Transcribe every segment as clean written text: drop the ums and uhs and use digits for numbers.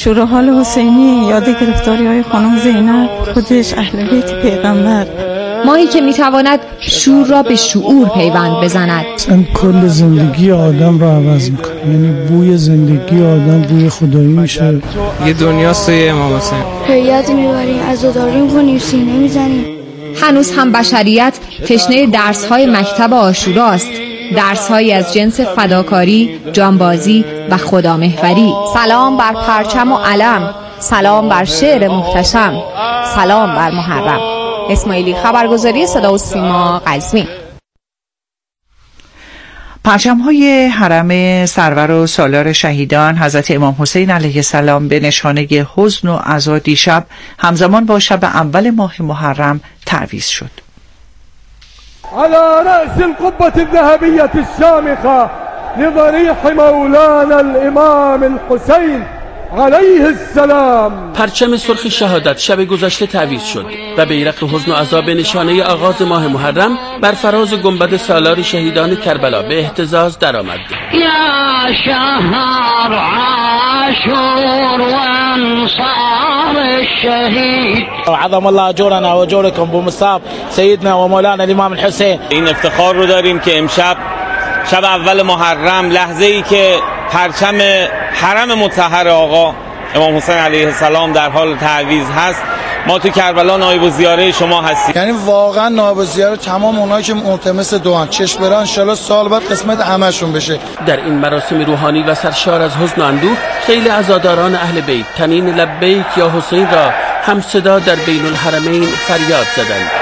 عاشوراحال حسینی یاد گرفتاری‌های خانم زینب، خودش اهل بیت پیغمبر. ماهی که میتواند شور را به شعور پیوند بزند. این کل زندگی آدم را عوض میکنه، یعنی بوی زندگی آدم بوی خدایی میشه. یه دنیا سوی امام حسین هیئت میبریم، عزاداری میکنیم، سینه میزنیم. هنوز هم بشریت تشنه درس‌های مکتب عاشوراست، درس‌هایی از جنس فداکاری، جانبازی و خدامحوری. سلام بر پرچم و علم، سلام بر شعر محتشم، سلام بر محرم. اسماعیلی، خبرگزاری صدا و سیما، قزوین. پرچم‌های حرم سرور و سالار شهیدان حضرت امام حسین علیه السلام به نشانه حزن و عزا دیشب همزمان با شب اول ماه محرم تعویض شد. على رأس القبة الذهبية الشامخة لضريح مولانا الإمام الحسين علیه السلام. پرچم سرخ شهادت شب گذشته تعویض شد و بیرق حزن و عزا به نشانه آغاز ماه محرم بر فراز گنبد سالار شهیدان کربلا به اهتزاز درآمد. یا شهر عاشور و انصار الشهید عظم الله اجورنا و اجورکم بمصاب سیدنا و مولانا الامام الحسین. این افتخار رو داریم که امشب شب اول محرم، لحظه ای که پرچم حرم مطهر آقا امام حسین علیه السلام در حال تعویض هست، ما تو کربلا نایب الزیاره شما هستیم. یعنی واقعا نایب الزیاره تمام اونایی که ملتمس دعان چشم برن ان شاءالله سال بعد قسمت همشون بشه. در این مراسم روحانی و سرشار از حزن و اندوه خیلی عزاداران اهل بیت تنین لبیک یا حسین را هم صدا در بین الحرمین فریاد زدند.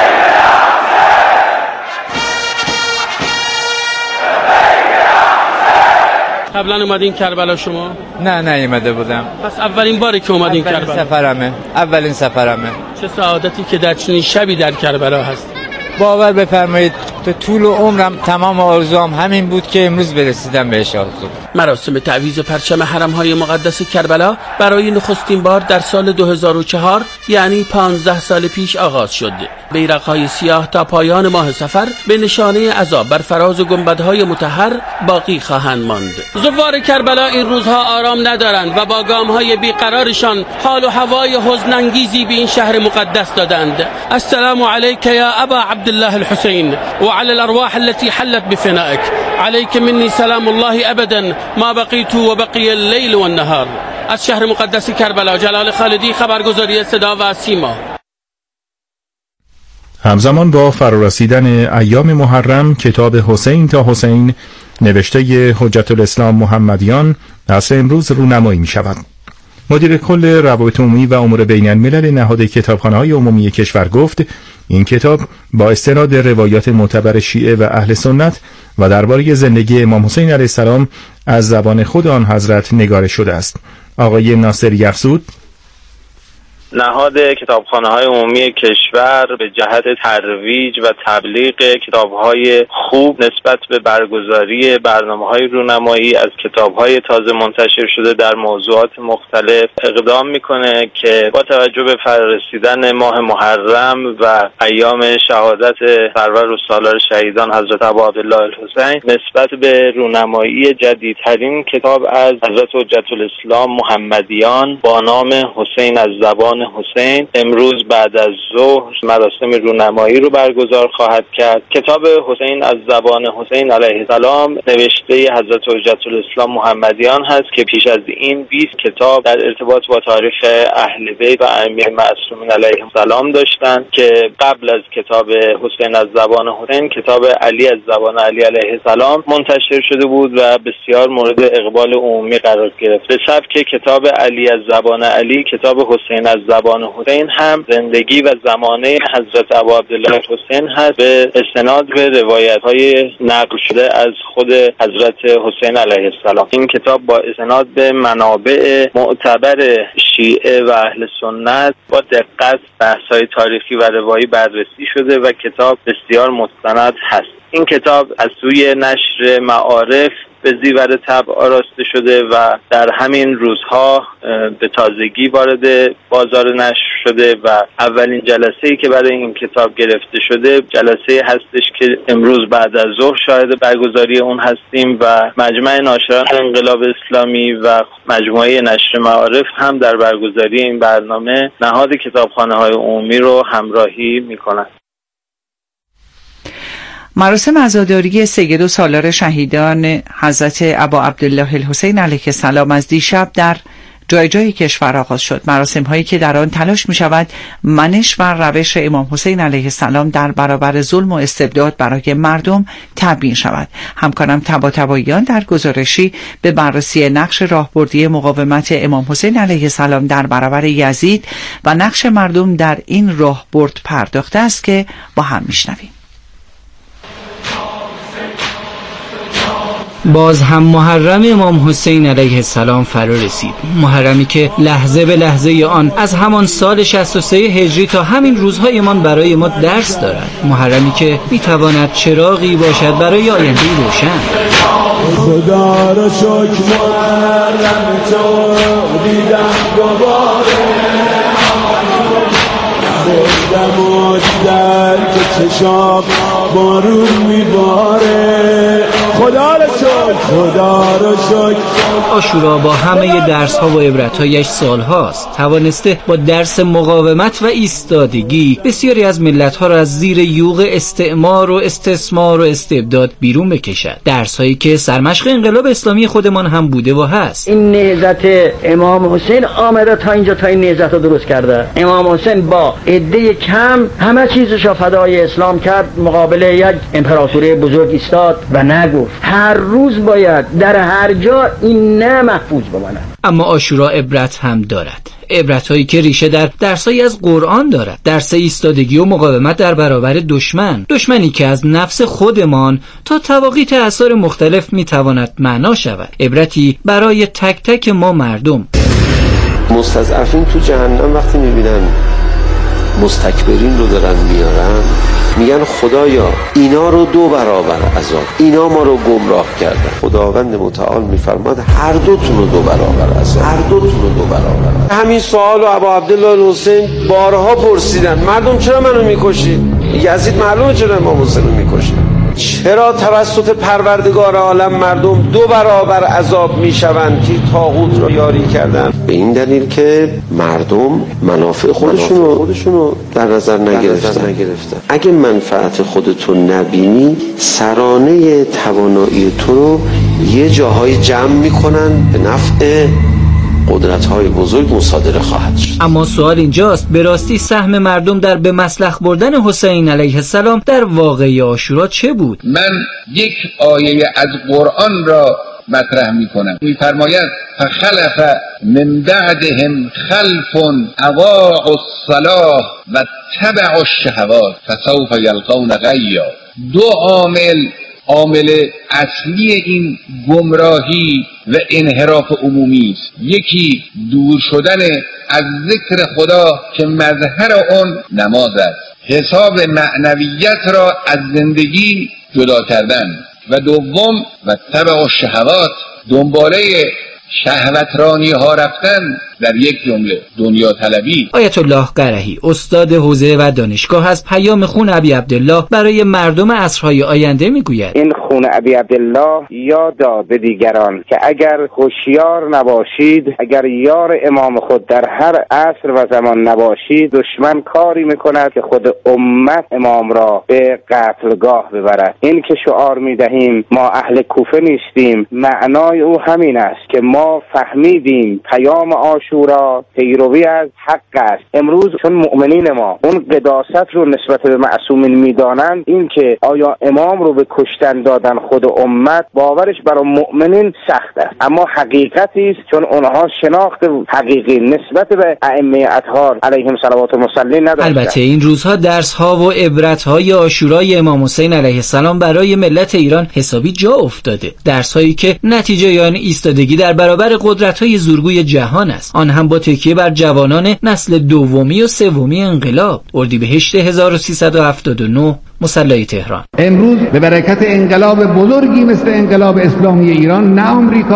قبلا اومدین کربلا شما؟ نه ایمده بودم. پس اولین باره که اومدین کربلا؟ اولین سفرمه. چه سعادتی که در چنین شبی در کربلا هست. باور بفرمایید تو طول عمرم تمام آرزوام همین بود که امروز برسیدم بهش. مراسم تعویض پرچم حرم‌های مقدس کربلا برای نخستین بار در سال 2004 یعنی 15 سال پیش آغاز شد. بیرق‌های سیاه تا پایان ماه صفر به نشانه عذاب بر فراز گنبدهای مطهر باقی خواهند ماند. زوار کربلا این روزها آرام ندارند و با گام‌های بیقرارشان حال و هوای حزن‌انگیزی به این شهر مقدس دادند. السلام علیک یا ابا عبدالله الحسین وعلى الأرواح التي حلت بفنائك عليك مني سلام الله أبدا ما بقيت وبقي الليل والنهار. از شهر مقدس کربلا، جلال خالدی، خبرگزاری صدا و سیما. همزمان با فرارسیدن ایام محرم، کتاب حسین تا حسین نوشته حجت الاسلام محمدیان عصر امروز رونمایی می شود. مدیر کل روابط عمومی و امور بین الملل نهاد کتابخانه‌های عمومی کشور گفت این کتاب با استناد روایات معتبر شیعه و اهل سنت و درباره زندگی امام حسین علیه السلام از زبان خود آن حضرت نگارش شده است. آقای ناصری افزود نهاد کتابخانه‌های عمومی کشور به جهت ترویج و تبلیغ کتاب‌های خوب نسبت به برگزاری برنامه‌های رونمایی از کتاب‌های تازه منتشر شده در موضوعات مختلف اقدام می‌کنه که با توجه به فرارسیدن ماه محرم و ایام شهادت سرور و سالار شهیدان حضرت ابا عبدالله الحسین نسبت به رونمایی جدیدترین کتاب از حضرت حجت الاسلام محمدیان با نام حسین از زبان حسین امروز بعد از ظهر مراسم رونمایی رو برگزار خواهد کرد. کتاب حسین از زبان حسین علیه السلام نوشته حضرت حجت الاسلام محمدیان هست که پیش از این 20 کتاب در ارتباط با تاریخ اهل بیت و ائمه معصومین علیهم السلام داشتند که قبل از کتاب حسین از زبان حسین کتاب علی از زبان علی علیه السلام منتشر شده بود و بسیار مورد اقبال عمومی قرار گرفت. به سبک کتاب علی از زبان علی، کتاب حسین از زبان حسین هم زندگی و زمانه حضرت ابا عبدالله حسین هست به استناد به روایت‌های نقل شده از خود حضرت حسین علیه السلام. این کتاب با استناد به منابع معتبر شیعه و اهل سنت با دقت بحث‌های تاریخی و روایی بررسی شده و کتاب بسیار مستند هست. این کتاب از سوی نشر معارف به زیور طبع آراسته شده و در همین روزها به تازگی وارد بازار نشر شده و اولین جلسه‌ای که برای این کتاب گرفته شده جلسه هستش که امروز بعد از ظهر شاهد برگزاری اون هستیم و مجمع ناشران انقلاب اسلامی و مجموعه نشر معارف هم در برگزاری این برنامه نهاد کتابخانه‌های عمومی رو همراهی می‌کنند. مراسم عزاداری 32 سالار شهیدان حضرت ابا عبدالله الحسین علیه السلام از دیشب در جای کشور آغاز شد. مراسم هایی که در آن تلاش می شود منش و روش امام حسین علیه السلام در برابر ظلم و استبداد برای مردم تبیین شود. همکارم طباطباییان در گزارشی به بررسی نقش راهبردی مقاومت امام حسین علیه السلام در برابر یزید و نقش مردم در این راهبرد پرداخته است که با هم میشنویم. باز هم محرم امام حسین علیه السلام فرا رسید. محرمی که لحظه به لحظه آن از همان سال 63 هجری تا همین روزهایمان برای ما درس دارد. محرمی که میتواند چراغی باشد برای آینده روشن. خدا را شکر محرم تو دیدم دوباره، خوردم و دیدن که چشام بارون میباره. خدا را شکر. عاشورا با همه درس‌ها و عبرت‌هایش سال‌هاست توانسته با درس مقاومت و ایستادگی بسیاری از ملت‌ها را از زیر یوغ استعمار و استثمار و استبداد بیرون بکشد. درس‌هایی که سرمشق انقلاب اسلامی خودمان هم بوده و هست. این نهضت امام حسین آمده تا اینجا، تا این نهضت رو درست کرده. امام حسین با عده کم همه چیزش را فدای اسلام کرد، مقابل یک امپراتوری بزرگ ایستاد و نگفت هر روز باید در هر جا این نه محفوظ بماند. اما عاشورا عبرت هم دارد، عبرت‌هایی که ریشه در درسایی از قرآن دارد. درس ایستادگی و مقاومت در برابر دشمنی که از نفس خودمان تا طواغیت اثار مختلف میتواند معنا شود. عبرتی برای تک تک ما مردم. مستضعفین تو جهنم وقتی میبینن مستکبرین رو دارن میارن، میگن خدایا اینا رو 2 برابر عذاب، اینا ما رو گمراه کردن. خداوند متعال میفرماد هر دوتون رو 2 برابر عذاب، هر دوتون رو 2 برابر. همین سوال رو ابا عبدالله الحسین بارها پرسیدن، مردم چرا منو میکشید؟ یزید معلومه چرا امام حسین رو میکشید. چرا توسط پروردگار عالم مردم 2 برابر عذاب میشوند که طاغوت را یاری کردن؟ به این دلیل که مردم منافع خودشونو در نظر نگرفتن. اگه منفعت خودتو نبینی، سرانه توانایی تو رو یه جاهای جمع میکنن، به نفع قدرت‌های بزرگ مصادره خواهد شد. اما سوال اینجاست، به راستی سهم مردم در به مسلخ بردن حسین علیه السلام در واقعه عاشورا چه بود؟ من یک آیه از قرآن را مطرح می‌کنم. می‌فرماید فخلف من بعدهم خلف اضاعوا الصلاة و تبعوا الشهوات فسوف یلقون غیا. 2 عامل اصلی این گمراهی و انحراف عمومی است. یکی دور شدن از ذکر خدا که مظهر آن نماز است، حساب معنویت را از زندگی جدا کردن، و دوم و تبع الشهوات، دنباله شهوترانی ها رفتن، در یک جمله دنیا طلبی. آیت الله قرهی استاد حوزه و دانشگاه از پیام خون ابی عبدالله برای مردم عصرهای آینده میگوید این خون ابی عبدالله یاد داد به دیگران که اگر هوشیار نباشید، اگر یار امام خود در هر عصر و زمان نباشید، دشمن کاری میکند که خود امت امام را به قتلگاه ببرد. این که شعار میدهیم ما اهل کوفه نیستیم، معنای او همین است که ما فهمیدیم پیام عاشورا پیروی از حق است. امروز چون مؤمنین ما اون قداست رو نسبت به معصومین میدانند، این که آیا امام رو به کشتن دادن خود امت، باورش برای مؤمنین سخت است، اما حقیقتی است چون اونها شناخت حقیقی نسبت به ائمه اطهار علیهم صلوات المصلی نداشتند. البته این روزها درس‌ها و عبرت‌های عاشورای امام حسین علیه السلام برای ملت ایران حسابی جا افتاده. درس‌هایی که نتیجه آن ایستادگی در برابر قدرت‌های زورگوی جهان است، آن هم با تکیه بر جوانان نسل دومی و سومی انقلاب. اردیبهشت 1379 مصلی تهران. امروز به برکت انقلاب بزرگی مثل انقلاب اسلامی ایران، نه آمریکا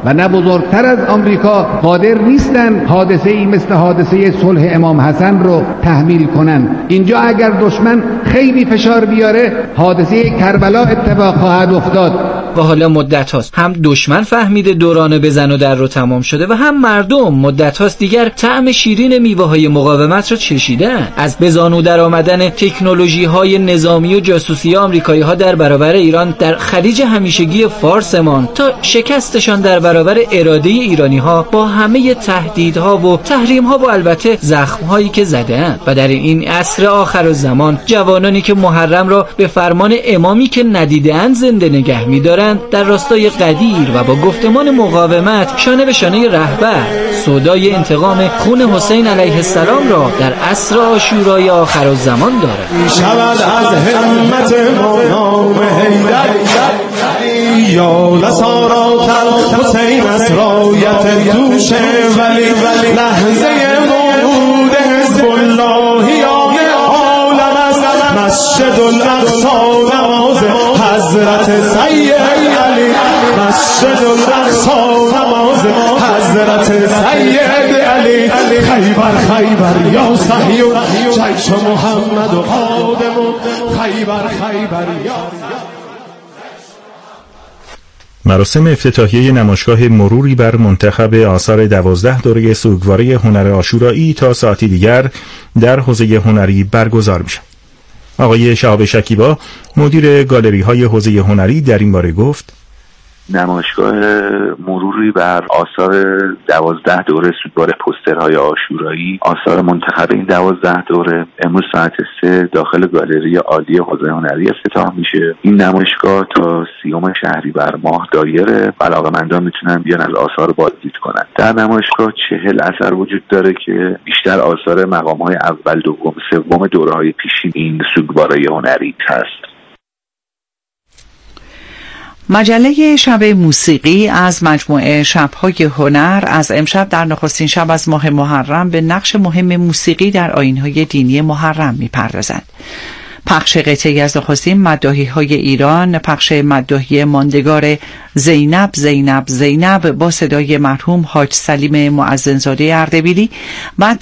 و نه بزرگتر از آمریکا قادر نیستن حادثه ای مثل حادثه صلح امام حسن رو تحمیل کنن. اینجا اگر دشمن خیلی فشار بیاره حادثه کربلا اتفاق خواهد افتاد. و حالا مدت هاست هم دشمن فهمیده دوران بزن و در رو تمام شده و هم مردم مدت هاست دیگر طعم شیرین میوه های مقاومت رو چشیدن. از بزانو در آمدن تکنولوژی های نظامی و جاسوسی آمریکایی ها در برابر ایران در خلیج همیشگی فارسمان تا شکستشان در برابر اراده ایرانی ها با همه تهدیدها و تحریم ها و البته زخم هایی که زدن. و در این عصر آخر الزمان جوانانی که محرم را به فرمان امامی که ندیده‌اند زنده نگه می‌دارند در راستای قدیر و با گفتمان مقاومت شانه به شانه رهبر سودای انتقام خون حسین علیه السلام را در عصر عاشورای آخر الزمان دارد. شود از همت ما نام حیدر یا لسارات حسین از رایت دوش ولی لحظه ورود حزب اللهیان عالم است. مسجد الاقصی نماز حضرت سید علی، مسجد الاقصی نماز حضرت سید علی. خیبر خیبر یا صهیون جیش محمد و خادم، خیبر خیبر یا. مراسم افتتاحیه نمایشگاه مروری بر منتخب آثار 12 دوره سوگواری هنر عاشورایی تا ساعتی دیگر در حوزه هنری برگزار می‌شود. آقای شهاب شکیبا مدیر گالری های حوزه هنری در این باره گفت: نمایشگاه مروری بر آثار 12 دوره سوگوار پوسترهای عاشورایی، آثار منتخب این 12 دوره امروز ساعت 3 داخل گالری عالی حوزه هنری افتتاح میشه. این نمایشگاه تا 30 شهریور ماه دایره، علاقه‌مندان میتونن بیان از آثار بازدید کنن. در نمایشگاه 40 اثر وجود داره که بیشتر آثار مقام‌های اول، دوم، سوم دوره‌های پیشین این سوگواری هنری هست. مجله شب موسیقی از مجموعه شب‌های هنر از امشب در نخستین شب از ماه محرم به نقش مهم موسیقی در آیین‌های دینی محرم می‌پردازد. پخش قطعی از نخستین مداحی‌های ایران، پخش مداحی ماندگار زینب زینب زینب با صدای مرحوم حاج سلیم مؤذنزاده اردبیلی و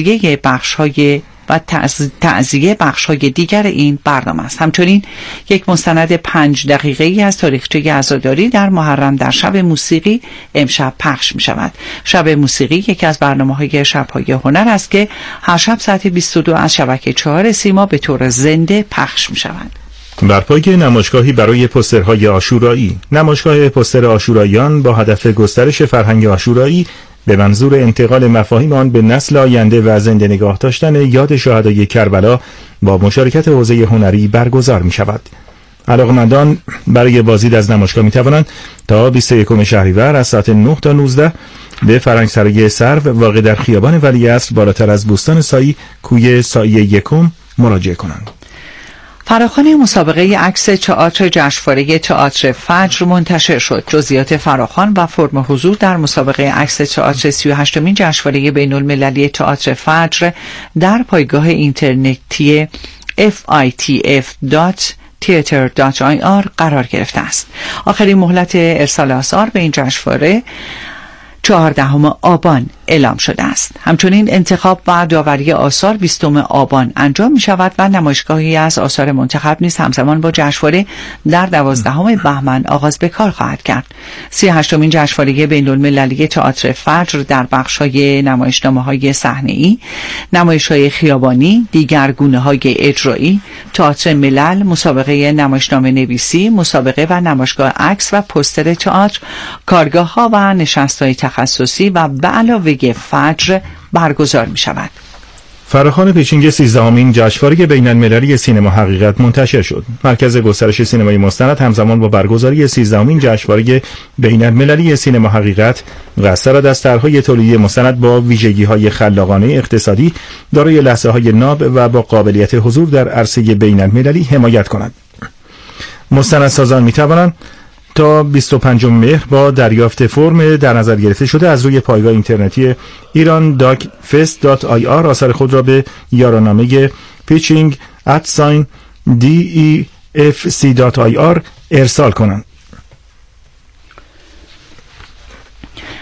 تعزیه بخش‌های دیگر این برنامه است. همچنین یک مستند 5 دقیقه‌ای از تاریخچه عزاداری در محرم در شب موسیقی امشب پخش می‌شود. شب موسیقی یکی از برنامه‌های شب‌های هنر است که هر شب ساعت 22 از شبکه 4 سیما به طور زنده پخش می‌شود. برپای نمایشگاهی برای پوسترهای عاشورایی. نمایشگاه پوستر عاشوراییان با هدف گسترش فرهنگ عاشورایی به منظور انتقال مفاهیم آن به نسل آینده و زنده نگاه داشتن یاد شهدای کربلا با مشارکت حوزه هنری برگزار می شود. علاقمندان برای بازدید از نمایشگاه می توانند تا 21 شهریور از ساعت 9 تا 19 به فرنگسرای سرو واقع در خیابان ولیعصر بالاتر از بوستان سایی کوی سایی یکم مراجعه کنند. فراخوان مسابقه عکس تئاتر جشنواره تئاتر فجر منتشر شد. جزئیات فراخوان و فرم حضور در مسابقه عکس تئاتر 38مین جشنواره بین‌المللی تئاتر فجر در پایگاه اینترنتی fitf.theater.ir قرار گرفته است. آخرین مهلت ارسال آثار به این جشنواره 14 آبان اعلام شده است. همچنین انتخاب و داوری آثار 20 آبان انجام می شود و نمایشگاهی از آثار منتخب نیز همزمان با جشنواره در 12 بهمن آغاز به کار خواهد کرد. 38مین جشنواره بین‌المللی تئاتر فجر در بخش‌های نمایشنامه‌های صحنه‌ای، نمایش‌های خیابانی، دیگر گونه‌های اجرایی، تئاتر ملل، مسابقه نمایشنامه نویسی، مسابقه و نمایشگاه عکس و پوستر تئاتر، کارگاه‌ها و نشست‌های تخصصی و به علاوه فجر برگزار می شود. فراخوان پیشینگ 13مین جشنواره بین‌المللی سینما حقیقت منتشر شد. مرکز گسترش سینمای مستند همزمان با برگزاری 13مین جشنواره بین‌المللی سینما حقیقت قصد دارد از طرح‌های تولیدی مستند با ویژگی‌های خلاقانه اقتصادی دارای لحظه‌های ناب و با قابلیت حضور در عرصه بین‌المللی حمایت کند. مستندسازان می‌توانند تا 25 مهر با دریافت فرم در نظر گرفته شده از روی پایگاه اینترنتی iran.fest.ir آثار خود را به یارانامه pitching@defc.ir ارسال کنند.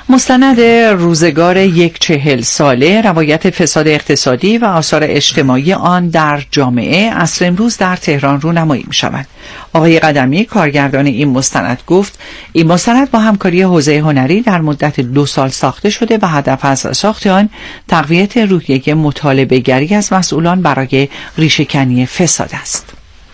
مستند روزگار 40 ساله روایت فساد اقتصادی و آثار اجتماعی آن در جامعه عصر امروز در تهران رونمایی می شود. آقای قدمی کارگردان این مستند گفت این مستند با همکاری حوزه هنری در مدت 2 سال ساخته شده و هدف از ساخت آن تقویت روحیه مطالبه‌گری از مسئولان برای ریشه‌کنی فساد است.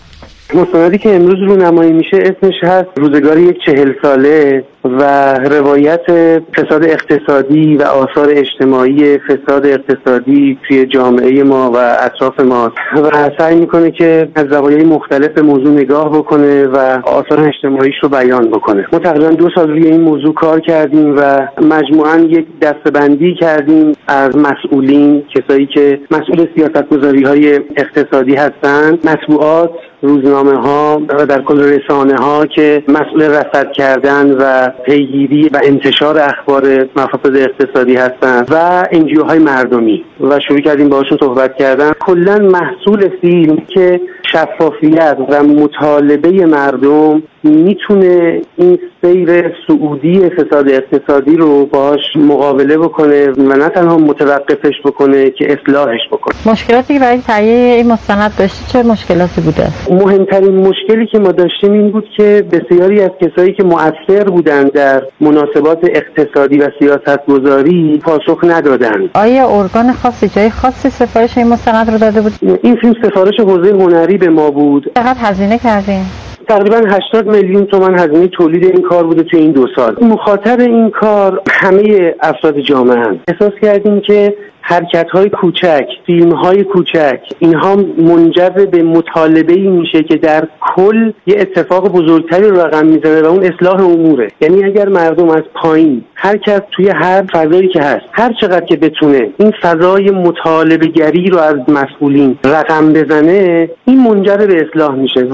مستندی که امروز رونمایی میشه اسمش هست روزگار 40 ساله و روایت فساد اقتصادی و آثار اجتماعی فساد اقتصادی توی جامعه ما و اطراف ما و سعی میکنه که از زوایای مختلف به موضوع نگاه بکنه و آثار اجتماعیش رو بیان بکنه. ما تقریبا 2 سال روی این موضوع کار کردیم و مجموعاً یک دسته‌بندی کردیم از مسئولین، کسایی که مسئول سیاست‌گذاری‌های اقتصادی هستند، مطبوعات، روزنامه‌ها و در کل رسانه‌ها که مسئول رصد کردن و پیگیری و انتشار اخبار مفاسد اقتصادی هستند و انجیوهای مردمی و شروع کردیم باهاشون صحبت کردن. کلاً محصول فیلم که شفافیت و مطالبه مردم میتونه این سیر صعودی فساد اقتصادی رو باهاش مقابله بکنه و نه تنها متوقفش بکنه که اصلاحش بکنه. مشکلاتی که برای تهیه این مستند داشتی چه مشکلاتی بوده؟ مهمترین مشکلی که ما داشتیم این بود که بسیاری از کسایی که مؤثر بودن در مناسبات اقتصادی و سیاستگذاری پاسخ ندادن. آیا ارگان خاصی جای خاصی سفارش این مستند رو داده بود؟ این فیلم سفارش حوزه هنری به ما بود. چقدر هزینه کردین؟ تقریبا 80 میلیون تومان هزینه تولید این کار بوده توی این 2 سال. مخاطب این کار همه افراد جامعه هستند. احساس کردیم که حرکت‌های کوچک، فیلم‌های کوچک، اینها منجر به مطالبه‌ای میشه که در کل یه اتفاق بزرگتری رو رقم میزنه و اون اصلاح اموره. یعنی اگر مردم از پایین هر کس توی هر فضایی که هست هر چقدر که بتونه این فضای مطالبه‌گری رو از مسئولین رقم بزنه، این منجر به اصلاح میشه.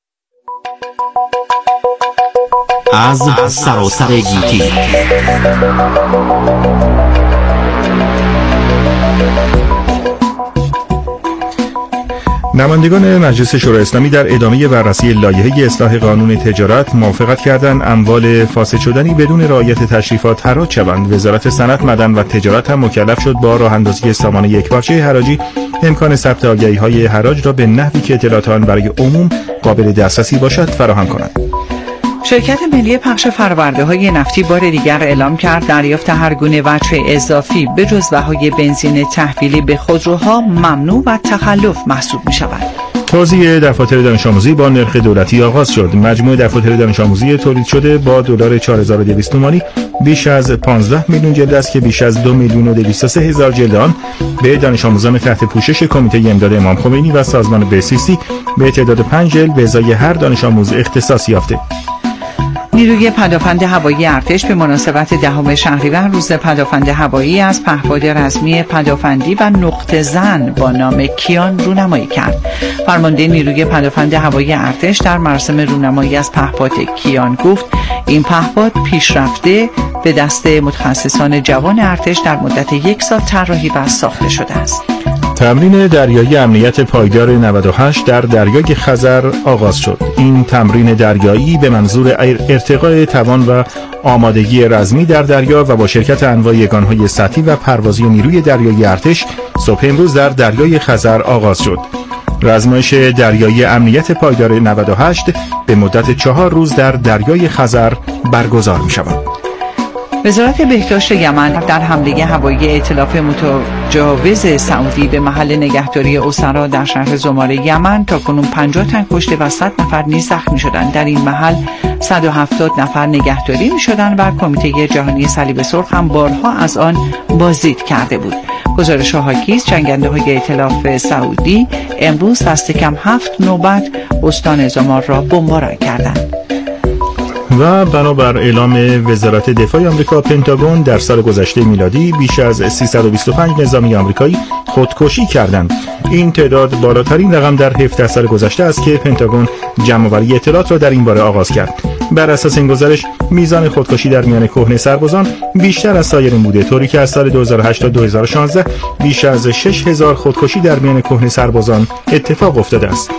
از سراسر گیتی نمایندگان مجلس شورای اسلامی در ادامه بررسی لایحه اصلاح قانون تجارت موافقت کردند اموال فاسد شدنی بدون رعایت تشریفات حراج شوند. وزارت صنعت، معدن و تجارت هم مکلف شد با راه اندازی سامان یکپارچه حراجی امکان ثبت آگهی‌های حراج را به نحوی که اطلاعات آن برای عموم قابل دسترسی باشد فراهم کند. شرکت ملی پخش فرورده‌های نفتی بار دیگر اعلام کرد دریافت هر گونه وجه اضافی به جز بهای بنزین تحویلی به خودروها ممنوع و تخلف محسوب می‌شود. توزیع دفاتر دانش آموزی با نرخ دولتی آغاز شد. مجموع دفاتر دانش آموزی تولید شده با دلار 4200 تومانی بیش از 15 میلیون جلد است که بیش از 2,203,000 جلد آن به دانش آموزان تحت پوشش کمیته امداد امام خمینی و سازمان بسیسی به تعداد 5 جلد به ازای هر دانش آموز اختصاص یافته. نیروی پدافند هوایی ارتش به مناسبت 10 شهریور روز پدافند هوایی از پهپاد رزمی پدافندی و نقطه زن با نام کیان رونمایی کرد. فرمانده نیروی پدافند هوایی ارتش در مراسم رونمایی از پهپاد کیان گفت این پهپاد پیشرفته به دست متخصصان جوان ارتش در مدت 1 سال طراحی و ساخته شده است. تمرین دریایی امنیت پایدار 98 در دریای خزر آغاز شد. این تمرین دریایی به منظور ارتقاء توان و آمادگی رزمی در دریا و با شرکت انواع یگانهای سطحی و پروازی نیروی دریایی ارتش صبح امروز در دریای خزر آغاز شد. رزمایش دریایی امنیت پایدار 98 به مدت 4 روز در دریای خزر برگزار می شود. وزارت بهداشت یمن در حمله هوایی ائتلاف متجاوز سعودی به محل نگهداری اسرا در شهر زماره یمن تاکنون 50 تن کشته و 100 نفر نیز زخمی شدند. در این محل 170 نفر نگهداری می شدند و کمیته جهانی صلیب سرخ هم بارها از آن بازدید کرده بود. گزارش حاکی است جنگنده های ائتلاف سعودی امروز دست کم 7 نوبت استان زمار را بمباران کردند. و بنابر اعلام وزارت دفاع آمریکا، پنتاگون در سال گذشته میلادی بیش از 325 نظامی آمریکایی خودکشی کردند. این تعداد بالاترین رقم در 17 سال گذشته است که پنتاگون جمع‌آوری اطلاعات را در این باره آغاز کرد. بر اساس این گزارش میزان خودکشی در میان کهنه سربازان بیشتر از سایرین بوده، طوری که از سال 2008 تا 2016 بیش از 6000 خودکشی در میان کهنه سربازان اتفاق افتاده است.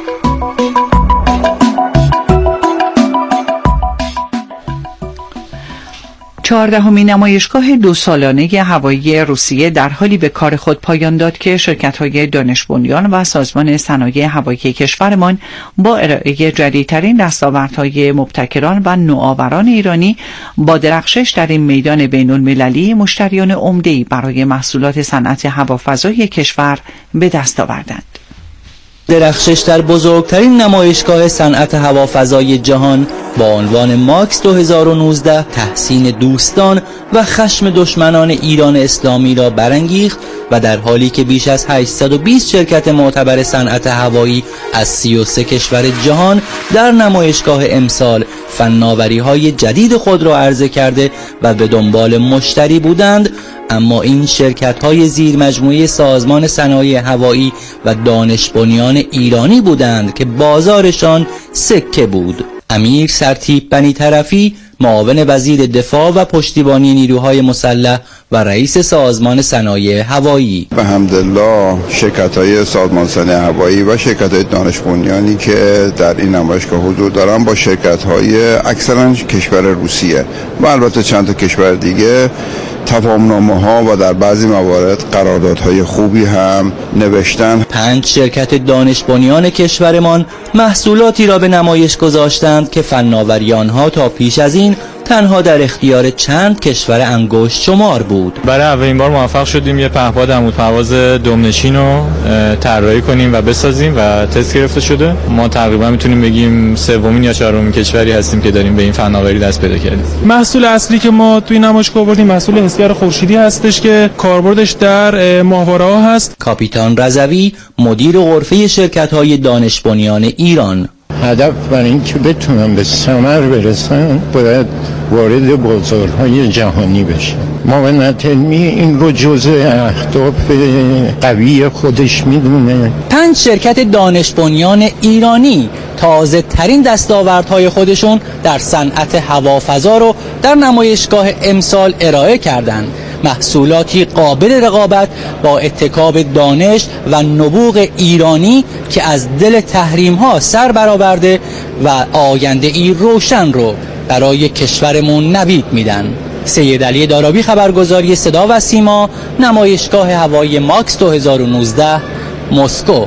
14مین نمایشگاه 2 سالانه هوایی روسیه در حالی به کار خود پایان داد که شرکت‌های دانش بنیان و سازمان صنایع هوایی کشورمان با ارائه جدیدترین دستاوردهای مبتکران و نوآوران ایرانی با درخشش در این میدان بین‌المللی مشتریان عمده‌ای برای محصولات صنعت هوافضایی کشور به دست آوردند. درخشش در بزرگترین نمایشگاه صنعت هوافضای جهان با عنوان ماکس 2019 تحسین دوستان و خشم دشمنان ایران اسلامی را برانگیخت و در حالی که بیش از 820 شرکت معتبر صنعت هوایی از 33 کشور جهان در نمایشگاه امسال فناوری‌های جدید خود را عرضه کرده و به دنبال مشتری بودند، اما این شرکت‌های زیر مجموعه سازمان صنایع هوایی و دانش بنیان ایرانی بودند که بازارشان سکه بود. امیر سرتیپ بنی طرفی، معاون وزیر دفاع و پشتیبانی نیروهای مسلح و رئیس سازمان صنایع هوایی: به حمدالله شرکت‌های سازمان صنایع هوایی و شرکت‌های دانش بنیانی که در این نمایشگاه حضور دارن با شرکت‌های اکثرا کشور روسیه و البته چند تا کشور دیگه تفاهم‌نامه‌ها و در بعضی موارد قراردادهای خوبی هم نوشتن. 5 شرکت دانش بنیان کشورمان محصولاتی را به نمایش گذاشتند که فناوری آنها تا پیش از این تنها در اختیار چند کشور انگشت شمار بود. برای اولین بار موفق شدیم یه پهپاد عمود پرواز دومنشین رو طراحی کنیم و بسازیم و تست گرفته شده. ما تقریبا میتونیم بگیم سومین یا چهارمین کشوری هستیم که داریم به این فناوری دست پیدا کردیم. محصول اصلی که ما توی نمایشگاه آوردیم محصول حسگر خورشیدی هستش که کاربردش در ماهواره‌ها هست. کاپیتان رضوی، مدیر غرفه شرکت‌های دانش بنیان ایران: هدف برای اینکه بتونم به ثمر برسن باید وارد بازارهای جهانی بشه. معاونت علمی این رو جزء اهداف قوی خودش میدونه. 5 شرکت دانش بنیان ایرانی تازه ترین دستاوردهای خودشون در صنعت هوافضا رو در نمایشگاه امسال ارائه کردند. محصولاتی قابل رقابت با اتکاب دانش و نبوغ ایرانی که از دل تحریم ها سر برآورده و آینده ای روشن رو برای کشورمون نوید میدن. سید علی دارابی، خبرگزاری صدا و سیما، نمایشگاه هوایی ماکس 2019 مسکو.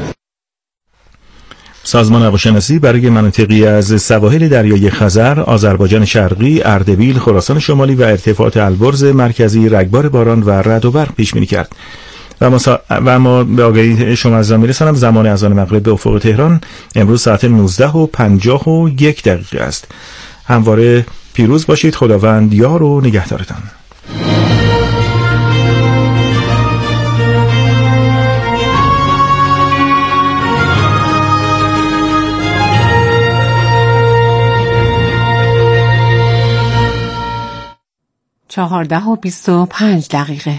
سازمان هواشناسی برای مناطقی از سواحل دریای خزر، آذربایجان شرقی، اردبیل، خراسان شمالی و ارتفاعات البرز مرکزی رگبار باران و رعد و برق پیش بینی کرد. و ما به آگهی شما عزیزان میرسانم زمان اذان مغرب به افق تهران امروز ساعت 19:51 است. همواره پیروز باشید. خداوند یار و نگهدارتان. چهارده و 25 دقیقه.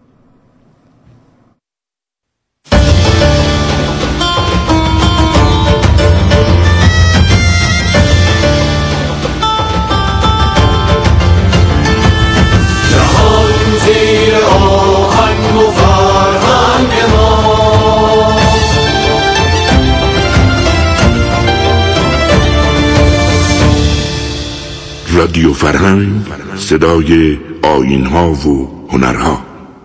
رادیو فرهنگ، صدای آیین‌ها و هنرها.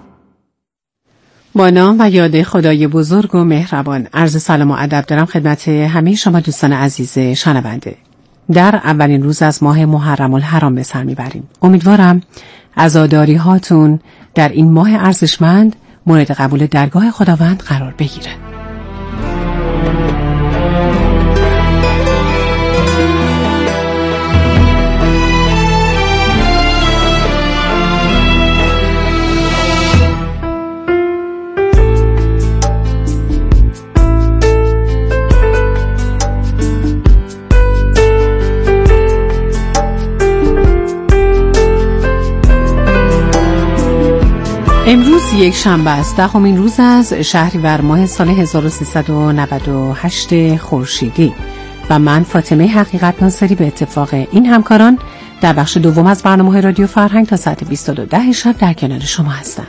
با نام و یاد خدای بزرگ و مهربان عرض سلام و ادب دارم خدمت همه شما دوستان عزیز شنونده. در اولین روز از ماه محرم الحرام به سر میبریم. امیدوارم عزاداری هاتون در این ماه ارزشمند مورد قبول درگاه خداوند قرار بگیره. امروز یک شنبه است، 10مین روز از شهریور ماه سال 1398 خورشیدی و من فاطمه حقیقت ناصری به اتفاق این همکاران در بخش دوم از برنامه رادیو فرهنگ تا ساعت 22 شب در کنار شما هستم.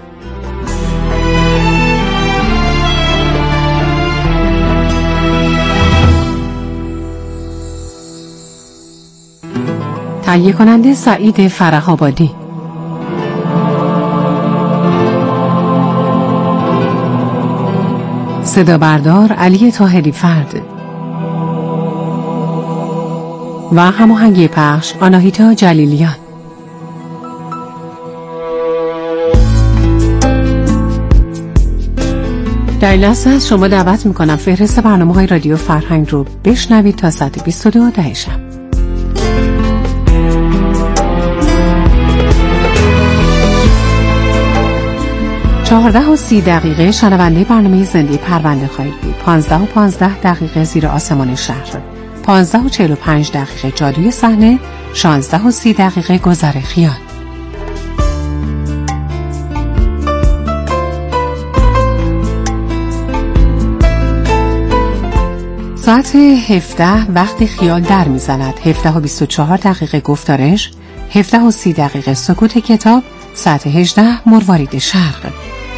تهیه کننده سعید فره‌آبادی، صدا بردار علی طاهری فرد و هماهنگی پخش آناهیتا جلیلیان. در این لحظه از شما دعوت میکنم فهرست برنامه‌های رادیو فرهنگ رو بشنوید تا ساعت 22 شب. 14:30 شنونده برنامه زنده پرونده خواهید بود. 15:15 زیر آسمان شهر، 15:45 جادوی صحنه، 16:30 گذر خیال. ساعت 17 وقت خیال در میزند. 17:24 گفتارش، 17:30 سکوت کتاب، ساعت 18 مروارید شرق.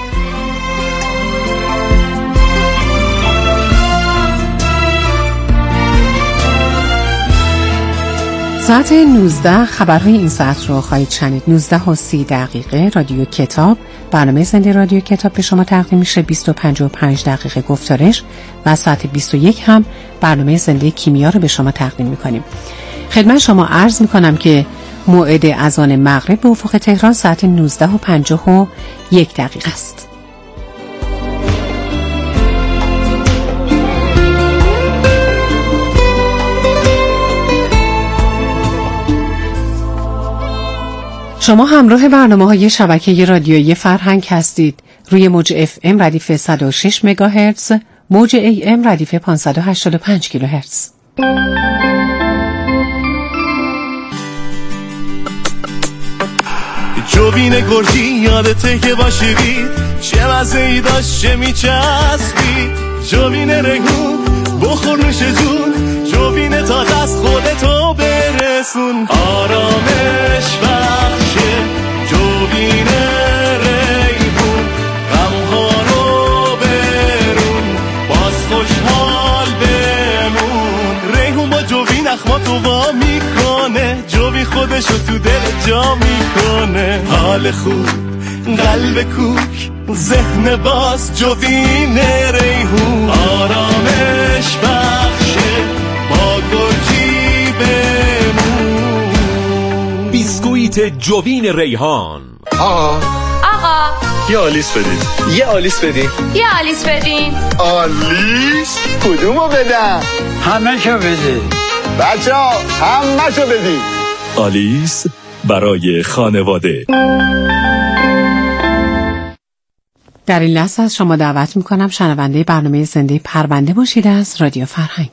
ساعت 19 خبرهای این ساعت رو خواهید شنید. 19:30 رادیو کتاب، برنامه زنده رادیو کتاب به شما تقدیم میشه. 20:55 گفتارش و ساعت 21 هم برنامه زنده کیمیا رو به شما تقدیم میکنیم. خدمت شما عرض میکنم که موعد اذان مغرب به افق تهران ساعت 19:51 است. شما همراه برنامه‌های شبکه رادیویی فرهنگ هستید. روی موج FM ردیف 106 مگاهرتز، موج AM ردیف 585 کیلوهرتز. جوین گرجی یادته که باشیدید، چه مزه‌ای داشت چه میچسبید. جوین ریحون بخور نوش جون، جوین تازه از خودتو برسون. آرامش بخشه جوین ریحون، غمها رو برون، باز خوشحال بمون. ریحون با جوین اخماتو وا میکنه، جوین خودشو تو دل جا میکنه. حال خوب قلب کوک ذهن باز، جوین ریحون آرامش بخشه با گرجی بمون. بیسکویت جوین ریحان. آقا یه آلیس بدین. یه آلیس بدین. یه آلیس بدین. آلیس؟ کدومو بدم؟ همه شو بدین بچه ها، همه شو بدین. آلیس برای خانواده. در این لحظه از شما دعوت میکنم شنونده برنامه زنده پرونده باشید از رادیو فرهنگ.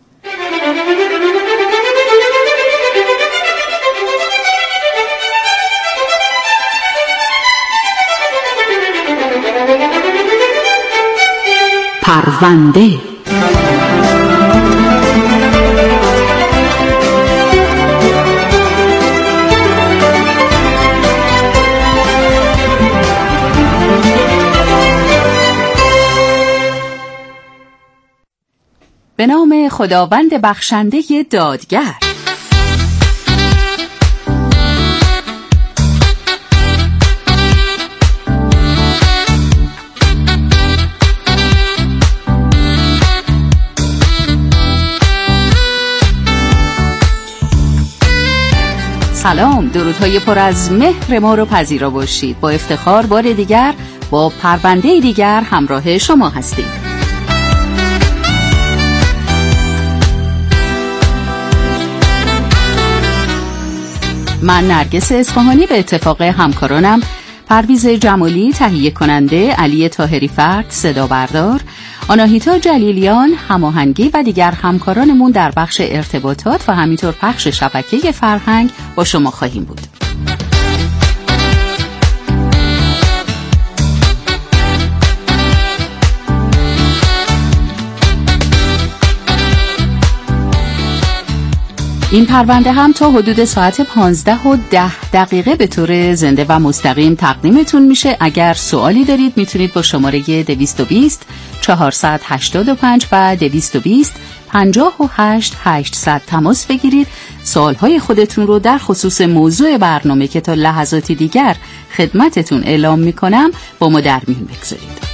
پرونده به نام خداوند بخشنده دادگر. سلام، درودهای پر از مهر ما رو پذیرا باشید. با افتخار بار دیگر با پرونده دیگر همراه شما هستیم. من نرگس اصفهانی به اتفاق همکارانم پرویز جمالی تهیه کننده، علی طاهری فرد صدا بردار، آناهیتا جلیلیان هماهنگی و دیگر همکارانمون در بخش ارتباطات و همینطور پخش شبکه فرهنگ با شما خواهیم بود. این پرونده هم تا حدود ساعت 15:10 به طور زنده و مستقیم تقدیمتون میشه. اگر سوالی دارید میتونید با شماره 220 485 و 220 58 800 تماس بگیرید. سوالهای خودتون رو در خصوص موضوع برنامه که تا لحظاتی دیگر خدمتتون اعلام میکنم با ما در میون بگذارید.